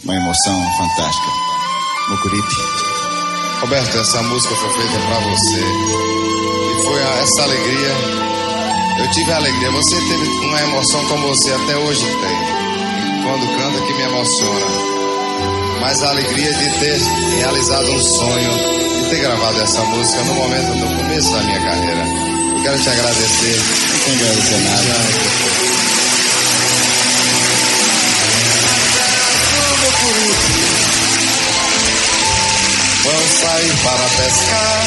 uma emoção fantástica. Mucuripe. Roberto, essa música foi feita pra você. E foi essa alegria. Eu tive a alegria. Você teve uma emoção como você até hoje tem. E quando canta que me emociona. Mas a alegria de ter realizado um sonho, de ter gravado essa música no momento do começo da minha carreira. Eu quero te agradecer. Não tem que agradecer nada. Vamos sair para pescar,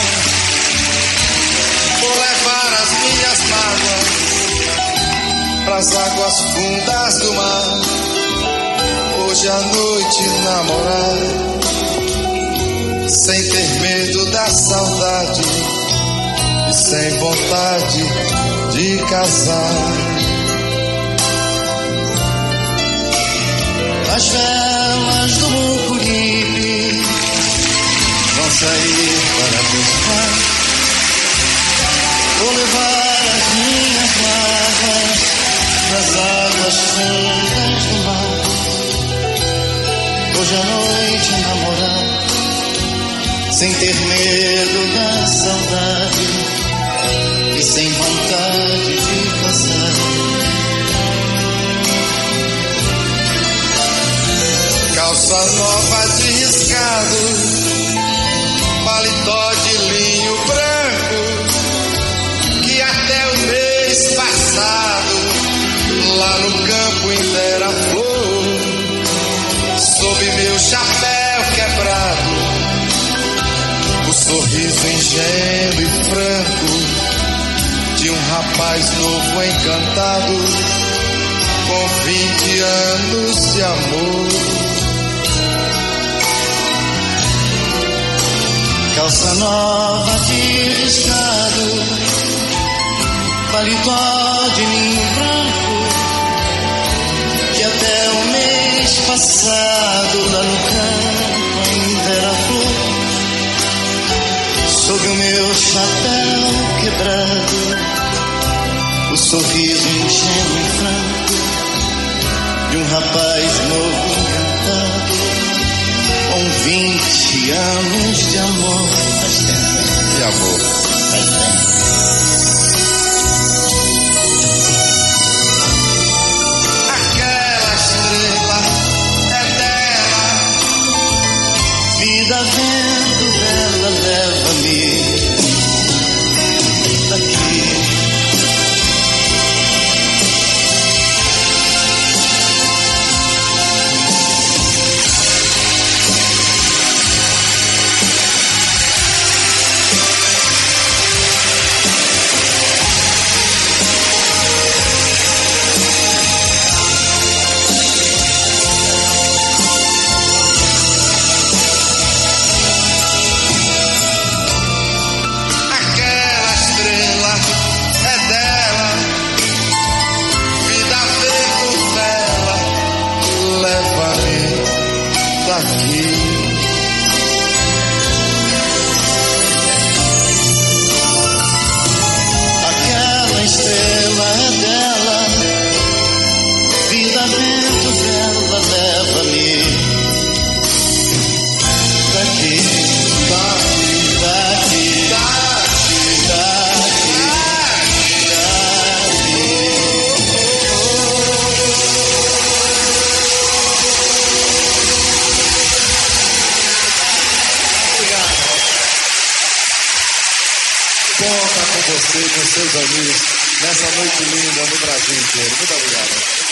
vou levar as minhas mágoas pras águas fundas do mar. Hoje à noite namorar, sem ter medo da saudade e sem vontade de casar. As velas do Mucuripe vão sair para pescar. Vou levar as minhas mágoas nas águas fundas do mar. Hoje à noite namorar, sem ter medo da saudade e sem vontade de casar. Calça nova de riscado, paletó de linho branco, que até o mês passado lá no campo ainda era flor. Sob meu chapéu quebrado, o sorriso ingênuo e franco de um rapaz novo encantado, com 20 anos de amor. Calça nova de riscado, paletó de linho branco, que até o mês passado lá no campo ainda era flor. Sob o meu chapéu quebrado, o sorriso ingênuo e franco de um rapaz novo encantado, com 20 anos de amor. Faz tempo. De amor. Faz tempo. Aquela estrela é dela. Vida, vento, vela, leva-me daqui. Aquela estrela é dela, vida, vento, vela, leva-me daqui, daqui, daqui, daqui, daqui, daqui. Bom estar com você, com seus amigos, nessa noite linda no Brasil inteiro. Muito obrigado.